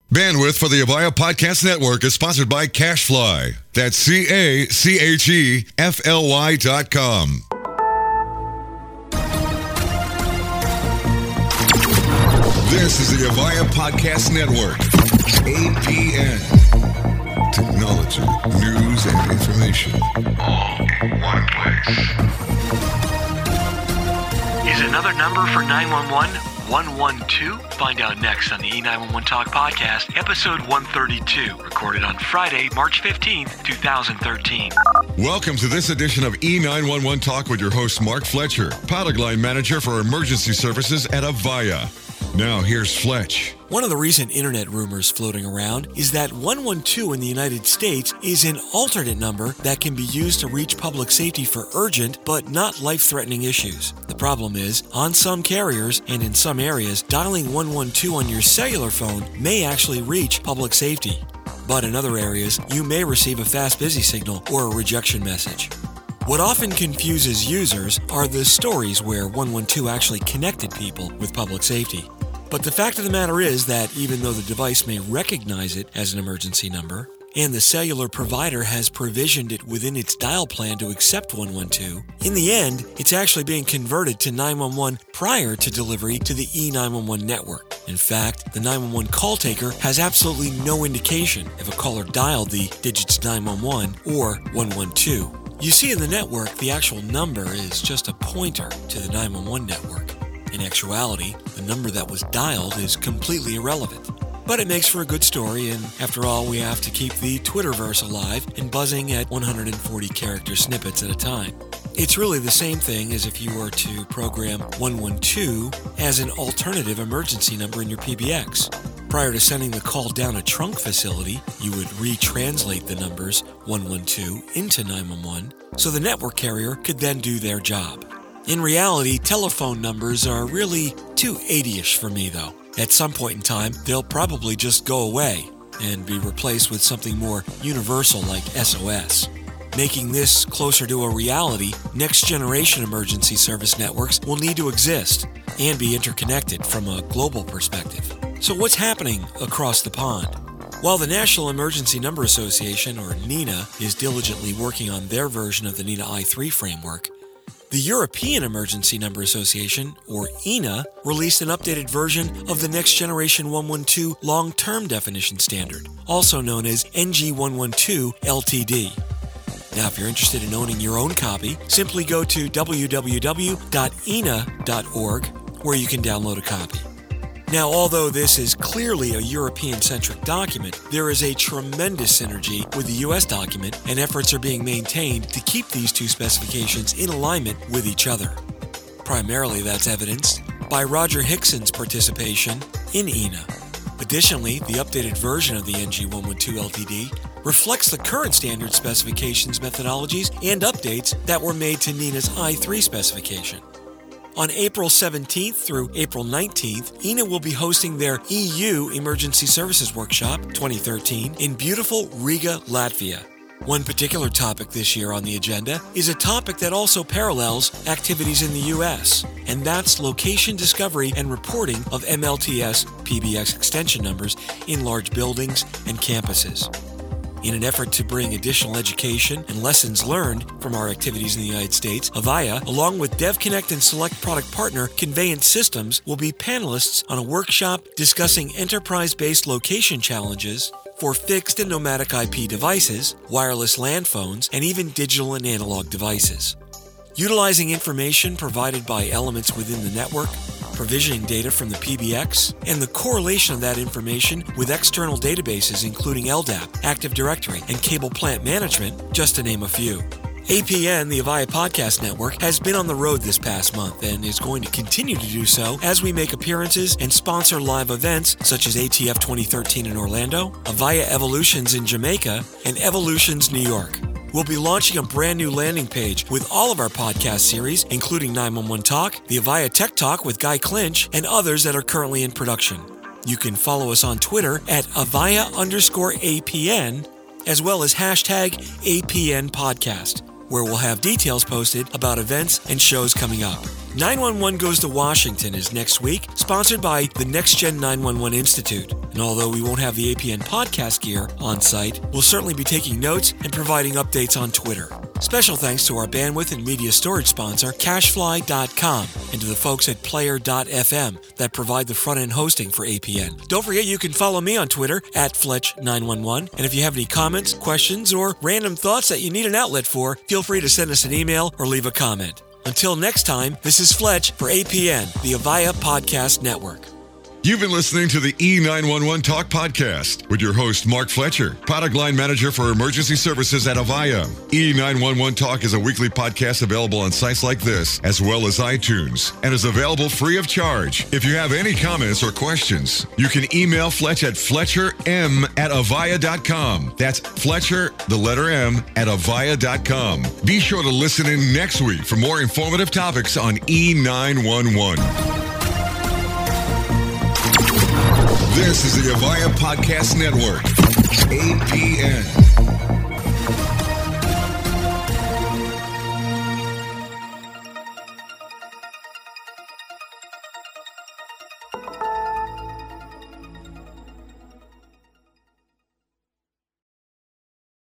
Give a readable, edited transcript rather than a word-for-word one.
Bandwidth for the Avaya Podcast Network is sponsored by CacheFly. That's CACHEFLY.com. This is the Avaya Podcast Network. APN. Technology, news, and information. All in one place. Is another number for 911 112? Find out next on the E911 Talk Podcast, episode 132, recorded on Friday, March 15th, 2013. Welcome to this edition of E911 Talk with your host, Mark Fletcher, product line manager for emergency services at Avaya. Now, here's Fletch. One of the recent internet rumors floating around is that 112 in the United States is an alternate number that can be used to reach public safety for urgent but not life-threatening issues. The problem is, on some carriers and in some areas, dialing 112 on your cellular phone may actually reach public safety. But in other areas, you may receive a fast busy signal or a rejection message. What often confuses users are the stories where 112 actually connected people with public safety. But the fact of the matter is that even though the device may recognize it as an emergency number, and the cellular provider has provisioned it within its dial plan to accept 112, in the end, it's actually being converted to 911 prior to delivery to the E911 network. In fact, the 911 call taker has absolutely no indication if a caller dialed the digits 911 or 112. You see, in the network, the actual number is just a pointer to the 911 network. In actuality, the number that was dialed is completely irrelevant. But it makes for a good story, and after all, we have to keep the Twitterverse alive and buzzing at 140 character snippets at a time. It's really the same thing as if you were to program 112 as an alternative emergency number in your PBX. Prior to sending the call down a trunk facility, you would retranslate the numbers 112 into 911 so the network carrier could then do their job. In reality, telephone numbers are really too 80-ish for me, though. At some point in time, they'll probably just go away and be replaced with something more universal like SOS. Making this closer to a reality, next-generation emergency service networks will need to exist and be interconnected from a global perspective. So what's happening across the pond? While the National Emergency Number Association, or NENA, is diligently working on their version of the NENA i3 framework, the European Emergency Number Association, or ENA, released an updated version of the Next Generation 112 Long-Term Definition Standard, also known as NG112 LTD. Now, if you're interested in owning your own copy, simply go to www.ena.org, where you can download a copy. Now, although this is clearly a European-centric document, there is a tremendous synergy with the U.S. document, and efforts are being maintained to keep these two specifications in alignment with each other. Primarily, that's evidenced by Roger Hickson's participation in ENA. Additionally, the updated version of the NG112 LTD reflects the current standard specifications, methodologies, and updates that were made to NENA's i3 specification. On April 17th through April 19th, ENA will be hosting their EU Emergency Services Workshop 2013 in beautiful Riga, Latvia. One particular topic this year on the agenda is a topic that also parallels activities in the U.S., and that's location discovery and reporting of MLTS PBX extension numbers in large buildings and campuses. In an effort to bring additional education and lessons learned from our activities in the United States, Avaya, along with DevConnect and select product partner Conveyance Systems, will be panelists on a workshop discussing enterprise-based location challenges for fixed and nomadic IP devices, wireless LAN phones, and even digital and analog devices. Utilizing information provided by elements within the network, provisioning data from the PBX, and the correlation of that information with external databases including LDAP, Active Directory, and Cable Plant Management, just to name a few. APN, the Avaya Podcast Network, has been on the road this past month and is going to continue to do so as we make appearances and sponsor live events such as ATF 2013 in Orlando, Avaya Evolutions in Jamaica, and Evolutions New York. We'll be launching a brand new landing page with all of our podcast series, including 911 Talk, the Avaya Tech Talk with Guy Clinch, and others that are currently in production. You can follow us on Twitter at Avaya_APN, as well as hashtag APN Podcast, where we'll have details posted about events and shows coming up. 911 Goes to Washington is next week, sponsored by the Next Gen 911 Institute. And although we won't have the APN podcast gear on site, we'll certainly be taking notes and providing updates on Twitter. Special thanks to our bandwidth and media storage sponsor, Cashfly.com, and to the folks at Player.fm that provide the front-end hosting for APN. Don't forget you can follow me on Twitter at Fletch911, and if you have any comments, questions, or random thoughts that you need an outlet for, feel free to send us an email or leave a comment. Until next time, this is Fletch for APN, the Avaya Podcast Network. You've been listening to the E911 Talk Podcast with your host, Mark Fletcher, product line manager for emergency services at Avaya. E911 Talk is a weekly podcast available on sites like this, as well as iTunes, and is available free of charge. If you have any comments or questions, you can email Fletch at FletcherM@Avaya.com. That's Fletcher, the letter M, at Avaya.com. Be sure to listen in next week for more informative topics on E911. This is the Avaya Podcast Network, APN.